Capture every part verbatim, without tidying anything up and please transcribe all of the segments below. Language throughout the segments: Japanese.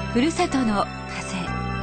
ふるさとの風。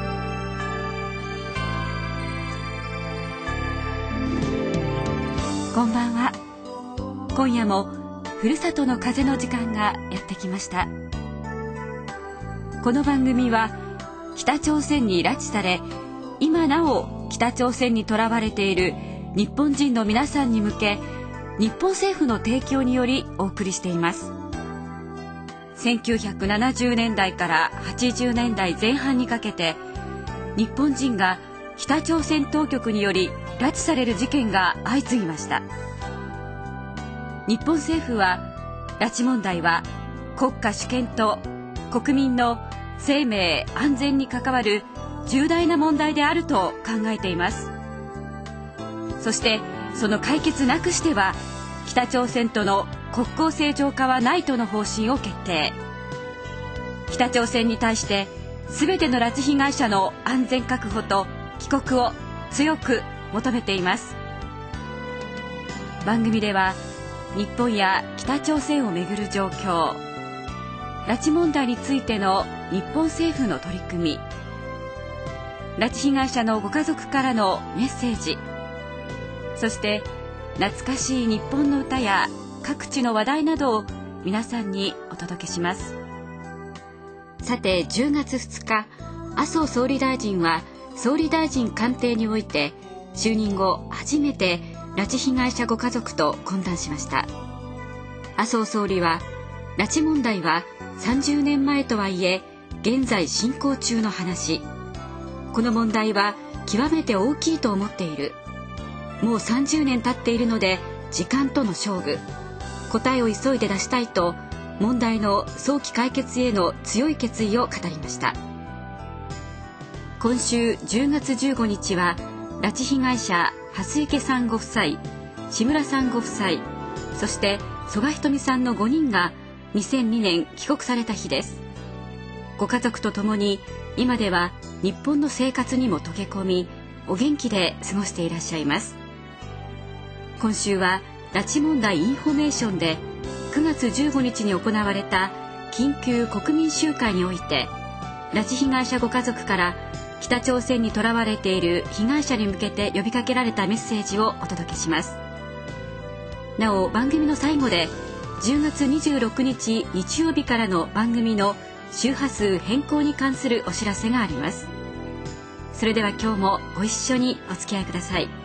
こんばんは。今夜もふるさとの風の時間がやってきました。この番組は北朝鮮に拉致され、今なお北朝鮮にとらわれている日本人の皆さんに向け、日本政府の提供によりお送りしています。せんきゅうひゃくななじゅうねんだいからはちじゅうねんだいぜん半にかけて、日本人が北朝鮮当局により拉致される事件が相次ぎました。日本政府は、拉致問題は国家主権と国民の生命安全に関わる重大な問題であると考えています。そしてその解決なくしては、北朝鮮との国交正常化はないとの方針を決定。北朝鮮に対して全ての拉致被害者の安全確保と帰国を強く求めています。番組では日本や北朝鮮をめぐる状況、拉致問題についての日本政府の取り組み、拉致被害者のご家族からのメッセージ、そして懐かしい日本の歌や各地の話題などを皆さんにお届けします。さて、じゅうがつふつか、麻生総理大臣は総理大臣官邸において就任後初めて拉致被害者ご家族と懇談しました。麻生総理は、拉致問題はさんじゅうねんまえとはいえ現在進行中の話、この問題は極めて大きいと思っている、もうさんじゅうねん経っているので時間との勝負、答えを急いで出したいと、問題の早期解決への強い決意を語りました。今週じゅうがつじゅうごにちは、拉致被害者蓮池さんご夫妻、志村さんご夫妻、そして曽我ひとみさんのごにんがにせんにねん帰国された日です。ご家族とともに今では日本の生活にも溶け込み、お元気で過ごしていらっしゃいます。今週は拉致問題インフォメーションでくがつじゅうごにちに行われた緊急国民集会において、拉致被害者ご家族から北朝鮮にとらわれている被害者に向けて呼びかけられたメッセージをお届けします。なお、番組の最後でじゅうがつにじゅうろくにち日曜日からの番組の周波数変更に関するお知らせがあります。それでは今日もご一緒にお付き合いください。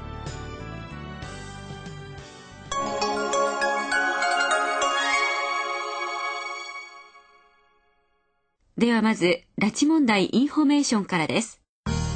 ではまず、拉致問題インフォメーションからです。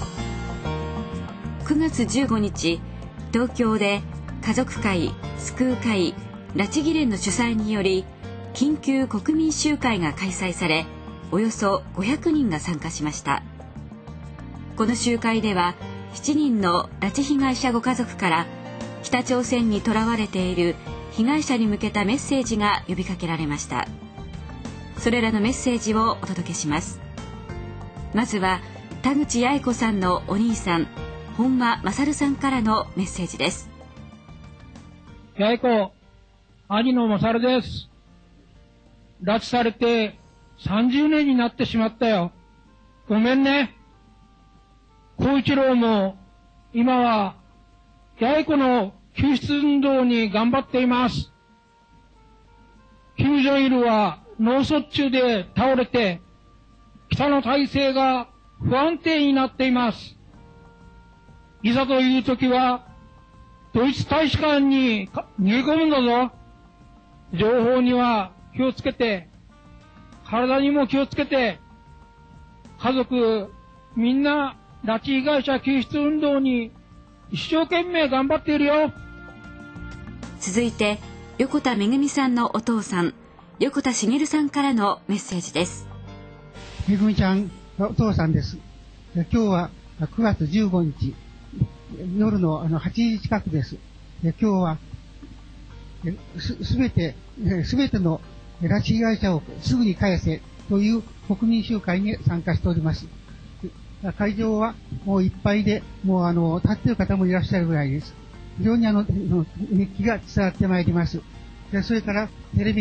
くがつじゅうごにち、東京で家族会、救う会、拉致議連の主催により緊急国民集会が開催され、およそごひゃくにんが参加しました。この集会ではしちにんの拉致被害者ご家族から北朝鮮にとらわれている被害者に向けたメッセージが呼びかけられました。それらのメッセージをお届けします。まずは田口八重子さんのお兄さん、本間勝さんからのメッセージです。 八重子、兄の勝です。拉致されてさんじゅうねんになってしまったよ。ごめんね。孝一郎も今は八重子の救出運動に頑張っています。キム・ジョンイルは脳卒中で倒れて、北の体制が不安定になっています。いざという時は、ドイツ大使館に逃げ込むんだぞ。情報には気をつけて、体にも気をつけて、家族みんな拉致被害者救出運動に一生懸命頑張っているよ。 続いて、横田めぐみさんのお父さん、横田茂さんからのメッセージです。 めぐみちゃんのお父さんです。今日はくがつじゅうごにち、夜のあのはちじ近くです。今日はす、すべて、すべての拉致被害者をすぐに返せという国民集会に参加しております。会場はもういっぱいで、もうあの、立っている方もいらっしゃるぐらいです。非常にあの、熱気が伝わってまいります。それからテレビも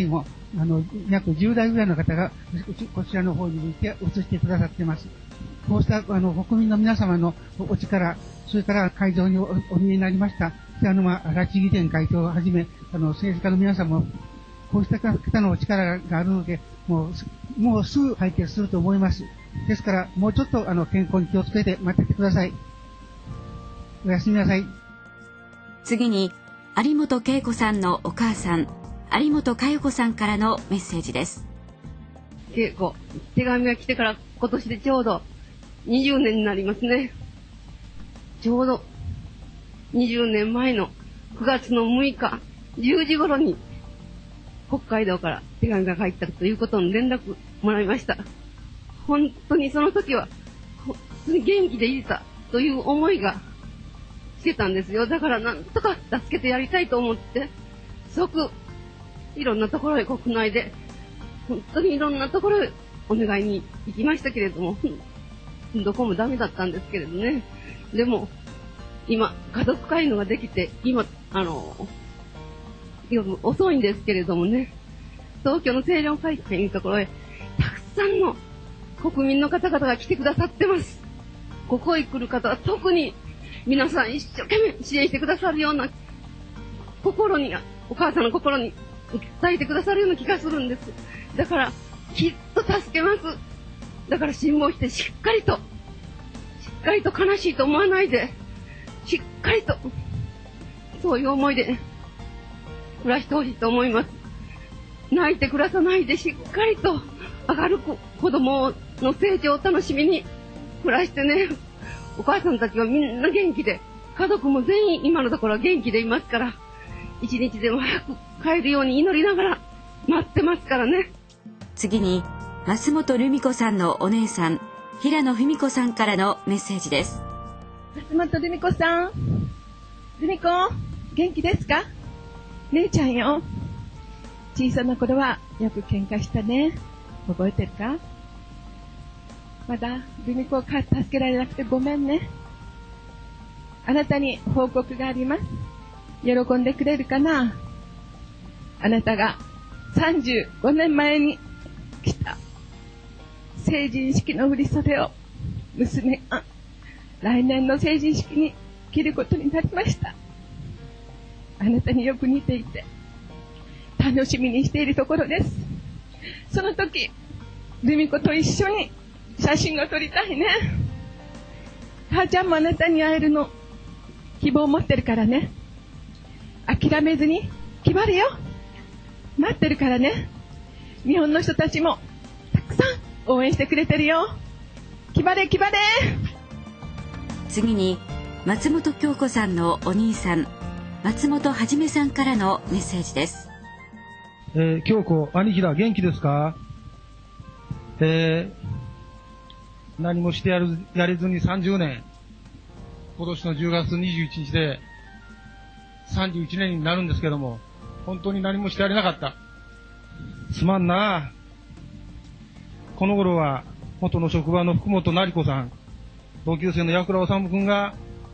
あの、約じゅうだいぐらいの方が、こちらの方に向いて移してくださっています。こうした、あの、国民の皆様のお力、それから会場に お, お見えになりました、北沼拉致議連会長をはじめ、あの、政治家の皆様も、こうした方のお力があるので、もう、もうすぐ解決すると思います。ですから、もうちょっと、あの、健康に気をつけて待っててください。おやすみなさい。 次に、有本恵子さんのお母さん、有本佳代子さんからのメッセージです。 恵子、手紙が来てから今年でちょうどにじゅうねんになりますね。ちょうどにじゅうねんまえのくがつのむいかじゅうじ頃に北海道から手紙が返ったということの連絡もらいました。本当にその時は本当に元気でいたという思いがしてたんですよ。だからなんとか助けてやりたいと思って即いろんなところへ国内で本当にいろんなところへお願いに行きましたけれども、どこもダメだったんですけれどね。でも今家族会のができて、今あの遅いんですけれどもね、東京の清涼会というところへたくさんの国民の方々が来てくださってます。ここへ来る方は特に皆さん一生懸命支援してくださるような心に、お母さんの心に伝えてくださるような気がするんです。だからきっと助けます。だから辛抱してしっかりとしっかりと悲しいと思わないで、しっかりとそういう思いで暮らしてほしいと思います。泣いて暮らさないでしっかりと明るく子供の成長を楽しみに暮らしてね、お母さんたちはみんな元気で、家族も全員今のところは元気でいますから、一日でも早く帰るように祈りながら待ってますからね。 次に増本留美子さんのお姉さん、平野文子さんからのメッセージです。 増本留美子さん、留美子元気ですか？姉ちゃんよ、小さな頃はよく喧嘩したね。覚えてるか？まだ留美子を助けられなくてごめんね。あなたに報告があります。喜んでくれるかな？あなたがさんじゅうごねんまえに着た成人式の振り袖を娘が来年の成人式に着ることになりました。あなたによく似ていて楽しみにしているところです。その時留美子と一緒に写真を撮りたいね。母ちゃんもあなたに会えるの希望を持ってるからね。諦めずに決まるよ。待ってるからね。日本の人たちもたくさん応援してくれてるよ。決まれ決まれ。 次に松本京子さんのお兄さん、松本はじめさんからのメッセージです。 えー、京子兄貴だ、元気ですか？えー、何もしてやるやれずにさんじゅうねん、今年のじゅうがつにじゅういちにちでさんじゅういちねんになるんですけども、本当に何もしてやれなかった。すまんな。この頃は元の職場の福本成子さん、同級生の矢倉治君が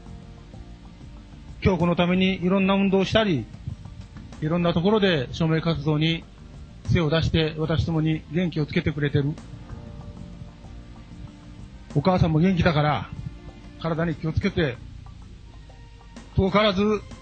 京子のためにいろんな運動をしたり、いろんなところで署名活動に背を出して私どもに元気をつけてくれてる。お母さんも元気だから体に気をつけて、遠からず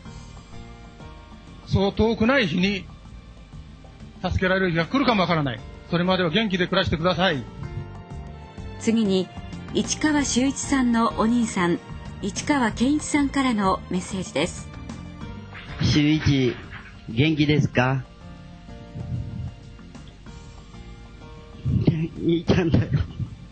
そう遠くない日に助けられる日が来るかもわからない。それまでは元気で暮らしてください。 次に市川修一さんのお兄さん、市川健一さんからのメッセージです。 修一、元気ですか？兄ちゃんだよ。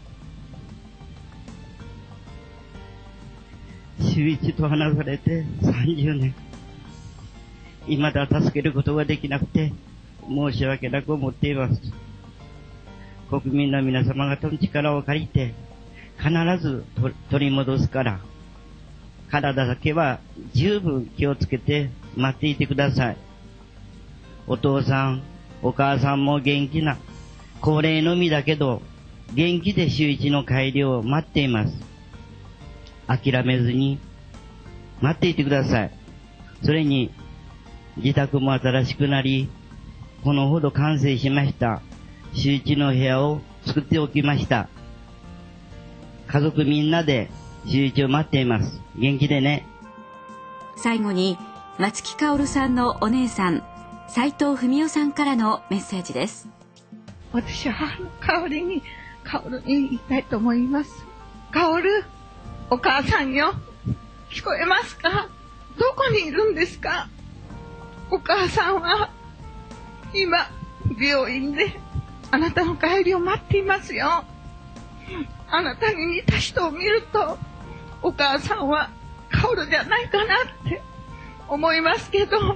修一と話されてさんじゅうねん。未だ助けることができなくて申し訳なく思っています。国民の皆様方の力を借りて必ず取り戻すから、体だけは十分気をつけて待っていてください。お父さんお母さんも元気な高齢のみだけど元気で修一の帰りを待っています。諦めずに待っていてください。それに自宅も新しくなり、 このほど完成しました。周知の部屋を作っておきました。家族みんなで周知を待っています。元気でね。 最後に松木薫さんのお姉さん斉藤文夫さんからのメッセージです。 私は母の代わりに薫に言いたいと思います。薫、お母さんよ、聞こえますか？どこにいるんですか？お母さんは今病院であなたの帰りを待っていますよ。あなたに似た人を見るとお母さんは薫じゃないかなって思いますけど、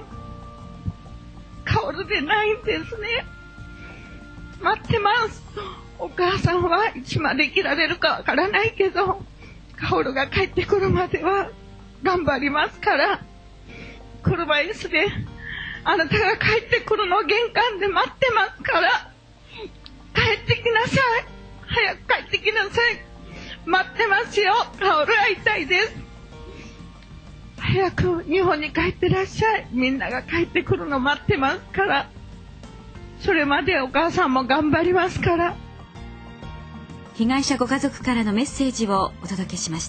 薫でないんですね。待ってます。お母さんはいつまで生きられるかわからないけど、薫が帰ってくるまでは頑張りますから、車椅子であなたが帰ってくるのを玄関で待ってますから、帰ってきなさい。早く帰ってきなさい。待ってますよ。薫会いたいです。早く日本に帰ってらっしゃい。みんなが帰ってくるの待ってますから。それまでお母さんも頑張りますから。 被害者ご家族からのメッセージをお届けしました。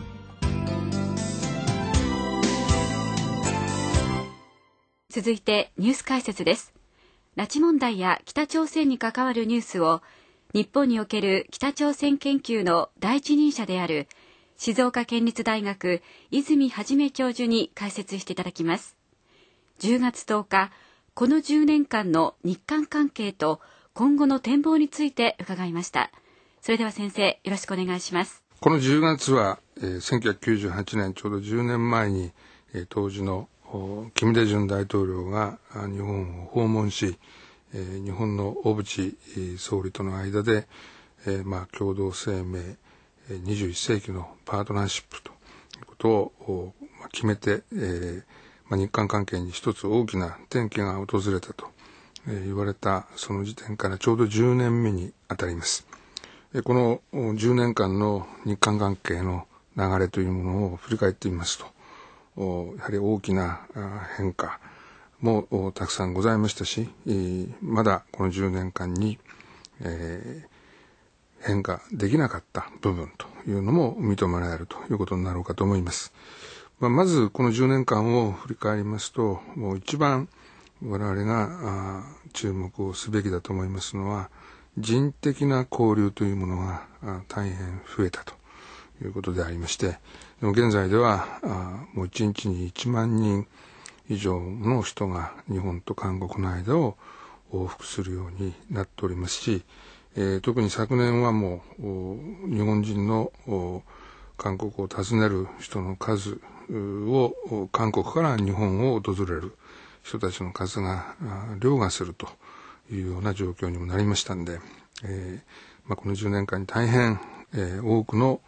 続いてニュース解説です。拉致問題や北朝鮮に関わるニュースを日本における北朝鮮研究の第一人者である静岡県立大学泉元教授に解説していただきます。じゅうがつとおか、このじゅうねんかんの日韓関係と今後の展望について伺いました。それでは先生、よろしくお願いします。 このじゅうがつは、えー、せんきゅうひゃくきゅうじゅうはちねん、ちょうどじゅうねんまえに、えー、当時の金大中大統領が日本を訪問し、えー、日本の小渕総理との間で、えーまあ、共同声明にじゅういっせいきのパートナーシップということを、まあ、決めて、えーまあ、日韓関係に一つ大きな転機が訪れたと、えー、言われたその時点からちょうどじゅうねんめにあたります。えー、このじゅうねんかんの日韓関係の流れというものを振り返ってみますと、やはり大きな変化もたくさんございましたし、まだこのじゅうねんかんに、えー、変化できなかった部分というのも認められるということになろうかと思います。まあ、まずこのじゅうねんかんを振り返りますと、もう一番我々が注目をすべきだと思いますのは、人的な交流というものが大変増えたということでありまして、でも現在ではあもういちにちにいちまんにん以上の人が日本と韓国の間を往復するようになっておりますし、えー、特に昨年はもう日本人の韓国を訪ねる人の数を韓国から日本を訪れる人たちの数が凌駕するというような状況にもなりましたんで、えーまあ、このじゅうねんかんに大変、えー、多くの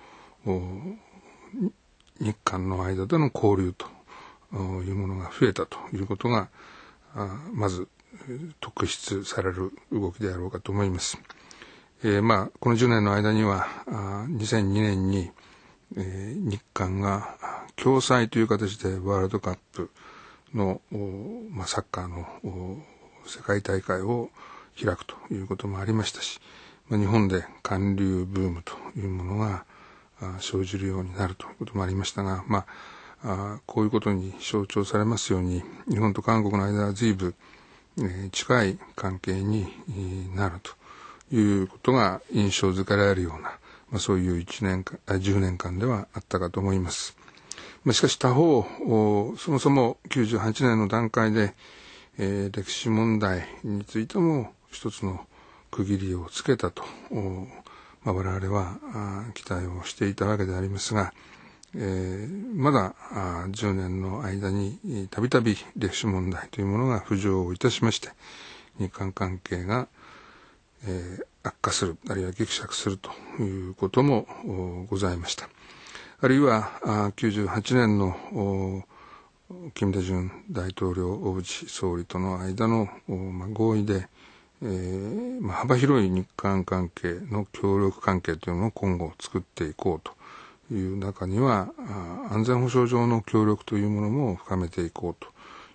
日韓の間での交流というものが増えたということがまず特筆される動きであろうかと思います。えー、まあこのじゅうねんの間にはにせんにねんに、えー、日韓が共催という形でワールドカップの、まあ、サッカーの世界大会を開くということもありましたし、まあ、日本で韓流ブームというものが生じるようになるということもありましたが、まあ、あこういうことに象徴されますように、日本と韓国の間は随分、えー、近い関係になるということが印象づけられるような、まあ、そういういちねんかん、じゅうねんかんではあったかと思います。まあ、しかし他方、そもそもきゅうじゅうはちねんの段階で、えー、歴史問題についても一つの区切りをつけたと、まあ、我々は期待をしていたわけでありますが、えー、まだじゅうねんの間にたびたび歴史問題というものが浮上いたしまして、日韓関係が、えー、悪化する、あるいはぎくしゃくするということもございました。あるいはきゅうじゅうはちねんの金大中大統領、小渕総理との間の、まあ、合意で、えーまあ、幅広い日韓関係の協力関係というのを今後作っていこうという中には、安全保障上の協力というものも深めていこうと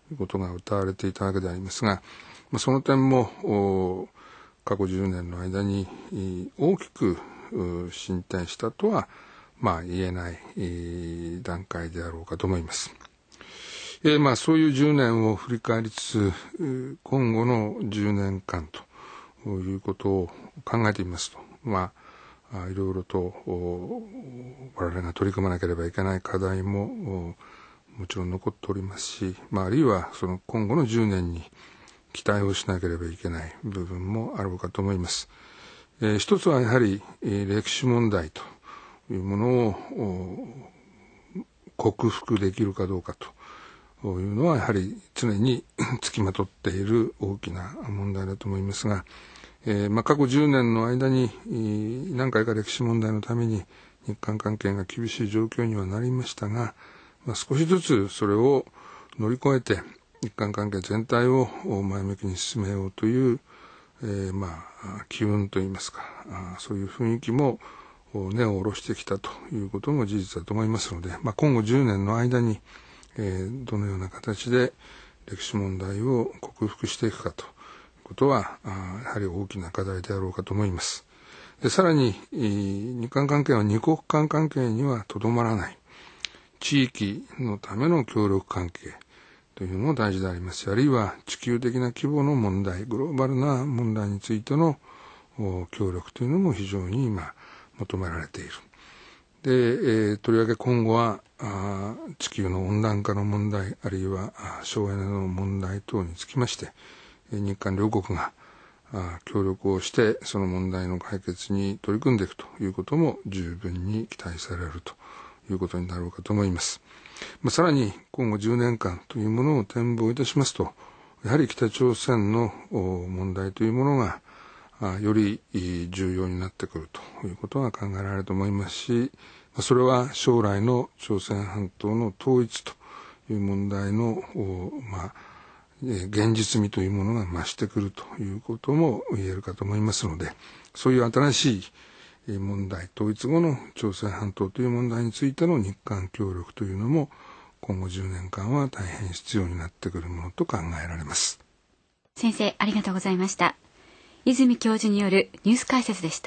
いうことが謳われていたわけでありますが、まあ、その点も過去じゅうねんの間に大きく進展したとは、まあ、言えない段階であろうかと思います。えー、まあそういうじゅうねんを振り返りつつ、今後のじゅうねんかんということを考えてみますと、まあいろいろと我々が取り組まなければいけない課題ももちろん残っておりますし、まあ、あるいはその今後のじゅうねんに期待をしなければいけない部分もあろうかと思います。えー、一つはやはり、えー、歴史問題というものを克服できるかどうかというのはやはり常につきまとっている大きな問題だと思いますが、えーまあ、過去じゅうねんの間に何回か歴史問題のために日韓関係が厳しい状況にはなりましたが、まあ、少しずつそれを乗り越えて日韓関係全体を前向きに進めようという、えー、まあ機運といいますか、そういう雰囲気も根を下ろしてきたということも事実だと思いますので、まあ、今後じゅうねんの間に、えー、どのような形で歴史問題を克服していくかということはやはり大きな課題であろうかと思います。でさらに日韓関係は二国間関係にはとどまらない、地域のための協力関係というのも大事でありますし、あるいは地球的な規模の問題、グローバルな問題についての協力というのも非常に今求められている。で、えー、とりわけ今後はあ地球の温暖化の問題、あるいは省エネの問題等につきまして日韓両国が協力をしてその問題の解決に取り組んでいくということも十分に期待されるということになろうかと思います。まあ、さらに今後じゅうねんかんというものを展望いたしますと、やはり北朝鮮の問題というものがより重要になってくるということが考えられると思いますし、それは将来の朝鮮半島の統一という問題の、まあ、現実味というものが増してくるということも言えるかと思いますので、そういう新しい問題、統一後の朝鮮半島という問題についての日韓協力というのも今後じゅうねんかんは大変必要になってくるものと考えられます。 先生、ありがとうございました。泉教授によるニュース解説でした。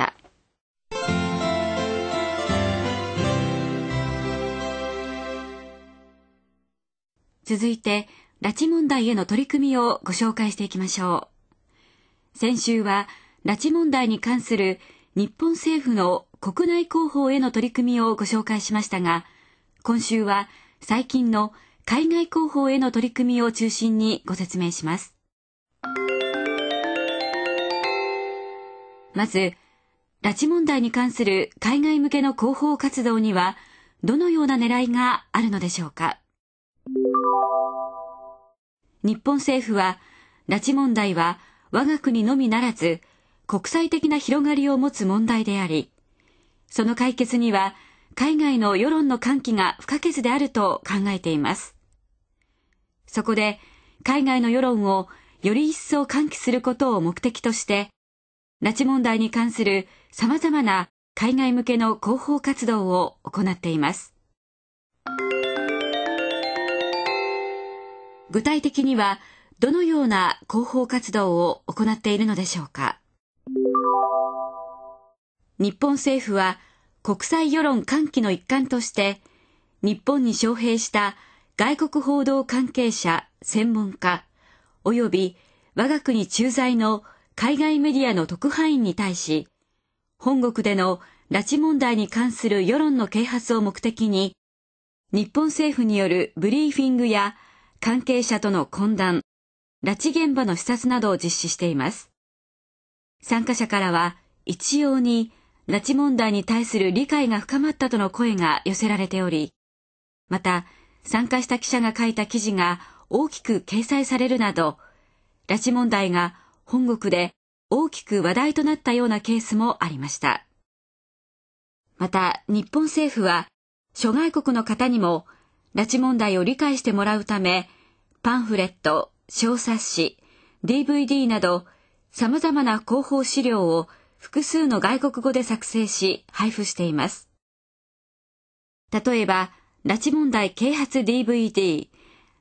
続いて、拉致問題への取り組みをご紹介していきましょう。先週は、拉致問題に関する日本政府の国内広報への取り組みをご紹介しましたが、今週は最近の海外広報への取り組みを中心にご説明します。まず、拉致問題に関する海外向けの広報活動にはどのような狙いがあるのでしょうか。日本政府は、拉致問題は我が国のみならず国際的な広がりを持つ問題であり、その解決には海外の世論の喚起が不可欠であると考えています。そこで海外の世論をより一層喚起することを目的として、拉致問題に関する様々な海外向けの広報活動を行っています。具体的にはどのような広報活動を行っているのでしょうか。日本政府は国際世論喚起の一環として、日本に招聘した外国報道関係者、専門家、および我が国駐在の海外メディアの特派員に対し、本国での拉致問題に関する世論の啓発を目的に、日本政府によるブリーフィングや関係者との懇談、拉致現場の視察などを実施しています。参加者からは一様に拉致問題に対する理解が深まったとの声が寄せられており、また参加した記者が書いた記事が大きく掲載されるなど、拉致問題が本国で大きく話題となったようなケースもありました。また日本政府は諸外国の方にも拉致問題を理解してもらうため、パンフレット、小冊子、ディーブイディー など様々な広報資料を複数の外国語で作成し配布しています。例えば、拉致問題啓発 ディーブイディー、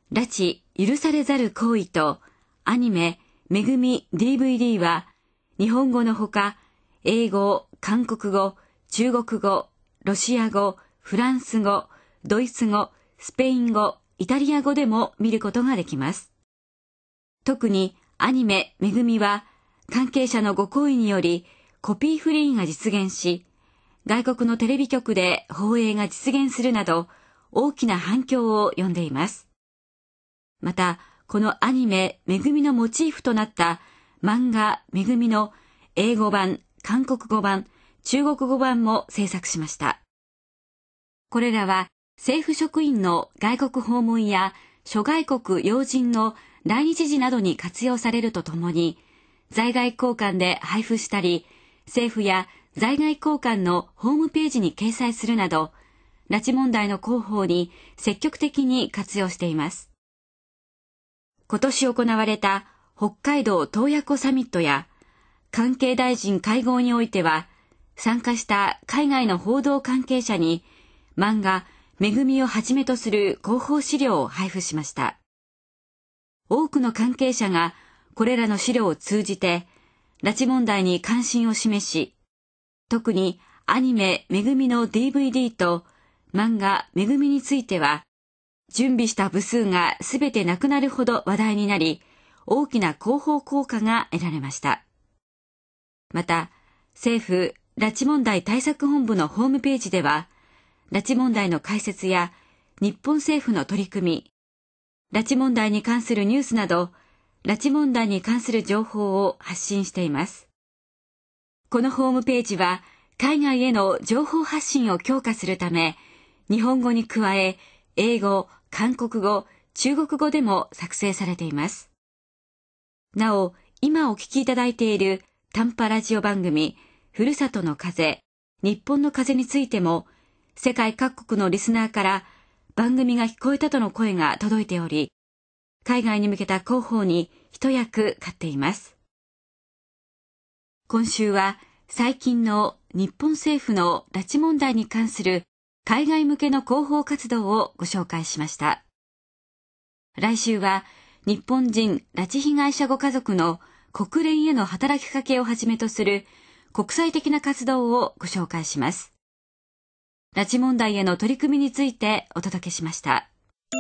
拉致許されざる行為とアニメめぐみ ディーブイディー は日本語のほか英語、韓国語、中国語、ロシア語、フランス語、ドイツ語、スペイン語、イタリア語でも見ることができます。特にアニメめぐみは関係者のご厚意によりコピーフリーが実現し、外国のテレビ局で放映が実現するなど大きな反響を呼んでいます。また、このアニメめぐみのモチーフとなった漫画めぐみの英語版、韓国語版、中国語版も制作しました。これらは政府職員の外国訪問や諸外国要人の来日時などに活用されるとともに、在外公館で配布したり、政府や在外公館のホームページに掲載するなど、拉致問題の広報に積極的に活用しています。今年行われた北海道洞爺湖サミットや関係大臣会合においては、参加した海外の報道関係者に漫画めぐみをはじめとする広報資料を配布しました。多くの関係者がこれらの資料を通じて拉致問題に関心を示し、特にアニメめぐみの ディーブイディー と漫画めぐみについては、準備した部数がすべてなくなるほど話題になり、大きな広報効果が得られました。また、政府拉致問題対策本部のホームページでは、拉致問題の解説や日本政府の取り組み、拉致問題に関するニュースなど、拉致問題に関する情報を発信しています。このホームページは、海外への情報発信を強化するため、日本語に加え、英語、韓国語、中国語でも作成されています。なお、今お聞きいただいている短波ラジオ番組、ふるさとの風、日本の風についても、世界各国のリスナーから番組が聞こえたとの声が届いており、海外に向けた広報に一役買っています。今週は最近の日本政府の拉致問題に関する海外向けの広報活動をご紹介しました。来週は日本人拉致被害者ご家族の国連への働きかけをはじめとする国際的な活動をご紹介します。拉致問題への取り組みについてお届けしました。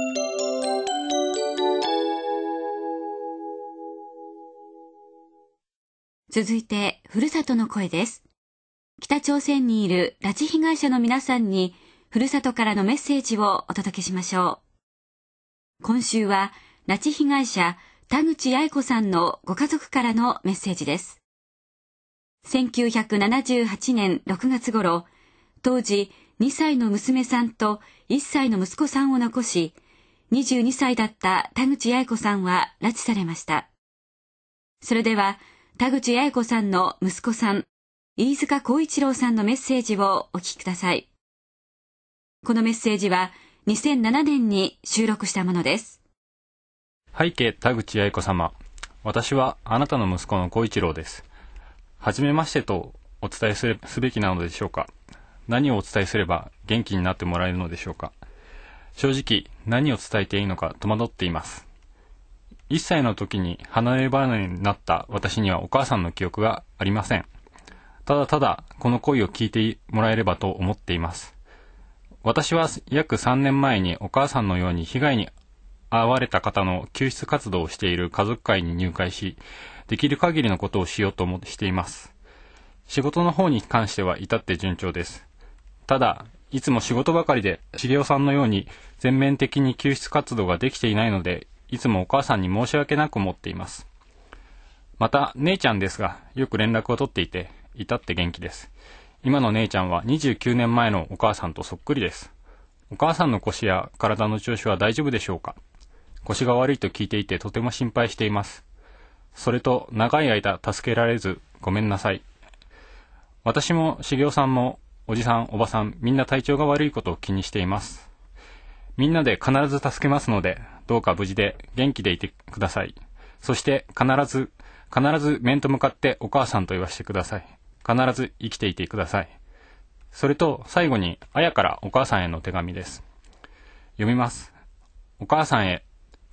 続いて、ふるさとの声です。北朝鮮にいる拉致被害者の皆さんに、ふるさとからのメッセージをお届けしましょう。今週は、拉致被害者、田口八重子さんのご家族からのメッセージです。せんきゅうひゃくななじゅうはちねんろくがつ頃、当時にさいの娘さんといっさいの息子さんを残し、にじゅうにさいだった田口八重子さんは拉致されました。それでは、田口八重子さんの息子さん、飯塚浩一郎さんのメッセージをお聞きください。このメッセージはにせんななねんに収録したものです。 背景田口八重子様、私はあなたの息子の浩一郎です。はじめましてとお伝えするすべきなのでしょうか。何をお伝えすれば元気になってもらえるのでしょうか。正直何を伝えていいのか戸惑っています。いっさいの時に離れ離れになった私にはお母さんの記憶がありません。ただただこの声を聞いてもらえればと思っています。私は約さんねんまえにお母さんのように被害に遭われた方の救出活動をしている家族会に入会し、できる限りのことをしようと思ってしています。仕事の方に関しては至って順調です。ただ、いつも仕事ばかりで茂雄さんのように全面的に救出活動ができていないので、いつもお母さんに申し訳なく思っています。また、姉ちゃんですが、よく連絡を取っていて、至って元気です。今の姉ちゃんはにじゅうきゅうねんまえのお母さんとそっくりです。お母さんの腰や体の調子は大丈夫でしょうか。腰が悪いと聞いていてとても心配しています。それと、長い間助けられずごめんなさい。私も茂雄さんもおじさんおばさんみんな体調が悪いことを気にしています。みんなで必ず助けますので、どうか無事で元気でいてください。そして必ず必ず面と向かってお母さんと言わせてください。必ず生きていてください。それと最後にあやからお母さんへの手紙です。読みます。お母さんへ、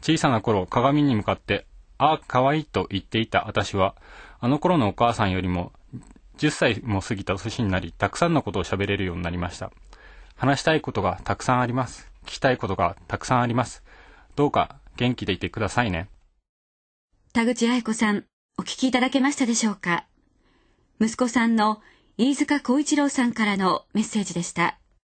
小さな頃、鏡に向かって、ああ、かわいいと言っていた私は、あの頃のお母さんよりも、じゅっさいも過ぎた年になり、たくさんのことを喋れるようになりました。話したいことがたくさんあります。聞きたいことがたくさんあります。どうか元気でいてくださいね。 田口愛子さん、お聞きいただけましたでしょうか。息子さんの飯塚浩一郎さんからのメッセージでした。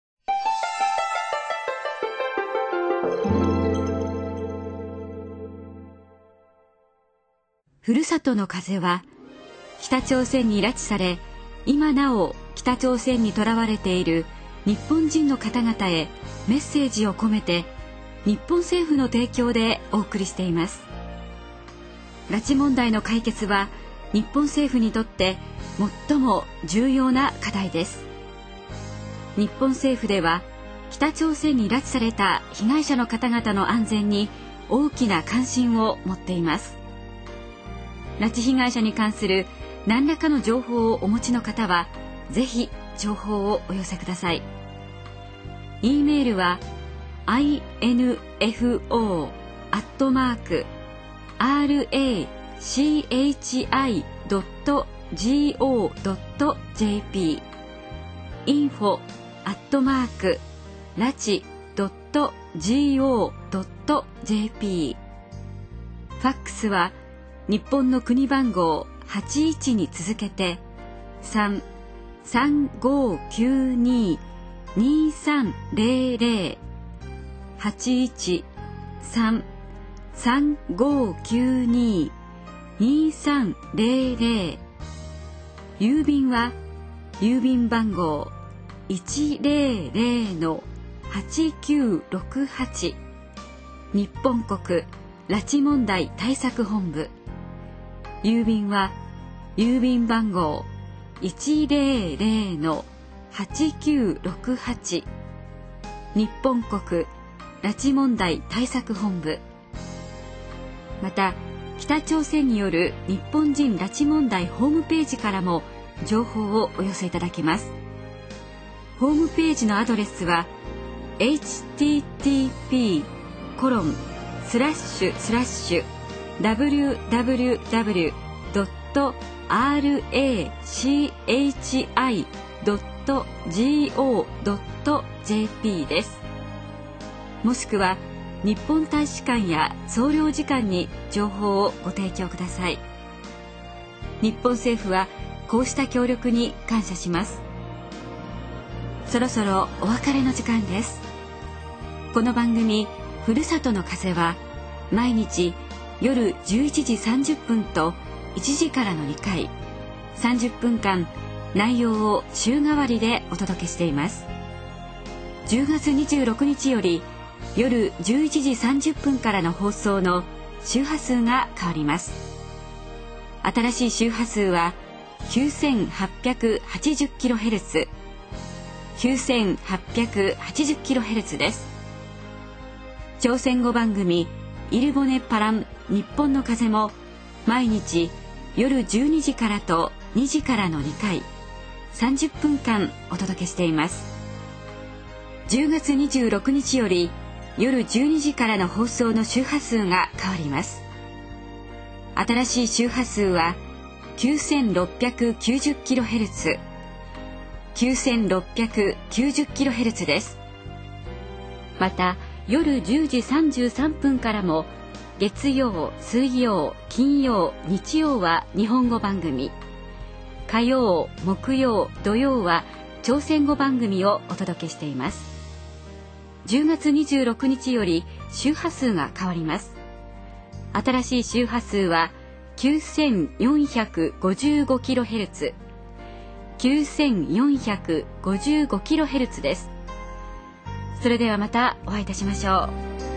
ふるさとの風は、北朝鮮に拉致され、今なお北朝鮮にとらわれている日本人の方々へメッセージを込めて、日本政府の提供でお送りしています。拉致問題の解決は、日本政府にとって最も重要な課題です。日本政府では、北朝鮮に拉致された被害者の方々の安全に大きな関心を持っています。拉致被害者に関する何らかの情報をお持ちの方は、ぜひ情報をお寄せください。E メールは アイエヌエフオー アットマーク アールエーシーエイチアイ ドット ジーオー ドット ジェーピー インフォ アットマーク ラチ ドット ジーオー ドット ジェーピー ファックスは日本の国番号はちいちに続けてさん さんごきゅうに にさんゼロゼロ はちいち さん さんごきゅうに にさんゼロゼロ 郵便は郵便番号 いちゼロゼロ はちきゅうろくはち 日本国拉致問題対策本部。郵便は郵便番号 いちゼロゼロ はちきゅうろくはち 日本国拉致問題対策本部。また、北朝鮮による日本人拉致問題ホームページからも情報をお寄せいただけます。ホームページのアドレスは エイチティーティーピー コロンスラッシュスラッシュ ダブリューダブリューダブリュー ドット アールエーシーエイチアイ ドット ジーオー ドット ジェーピー です。もしくは日本大使館や総領事館に情報をご提供ください。日本政府はこうした協力に感謝します。そろそろお別れの時間です。この番組ふるさとの風は毎日夜じゅういちじさんじゅっぷんといちじからのにかいさんじゅっぷんかん内容を週替わりでお届けしています。じゅうがつにじゅうろくにちより夜じゅういちじさんじゅっぷんからの放送の周波数が変わります。新しい周波数は きゅうせんはっぴゃくはちじゅっキロヘルツ、きゅうせんはっぴゃくはちじゅっキロヘルツ です。朝鮮語番組イルボネパラン日本の風も毎日夜じゅうにじからとにじからのにかいさんじゅっぷんかんお届けしています。じゅうがつにじゅうろくにちより夜じゅうにじからの放送の周波数が変わります。新しい周波数は きゅうせんろっぴゃくきゅうじゅっキロヘルツ、きゅうせんろっぴゃくきゅうじゅっキロヘルツ です。また夜じゅうじさんじゅうさんぷんからも月曜、水曜、金曜、日曜は日本語番組、火曜、木曜、土曜は朝鮮語番組をお届けしています。じゅうがつにじゅうろくにちより周波数が変わります。新しい周波数は きゅうせんよんひゃくごじゅうごキロヘルツ、きゅうせんよんひゃくごじゅうごキロヘルツ です。それではまたお会いいたしましょう。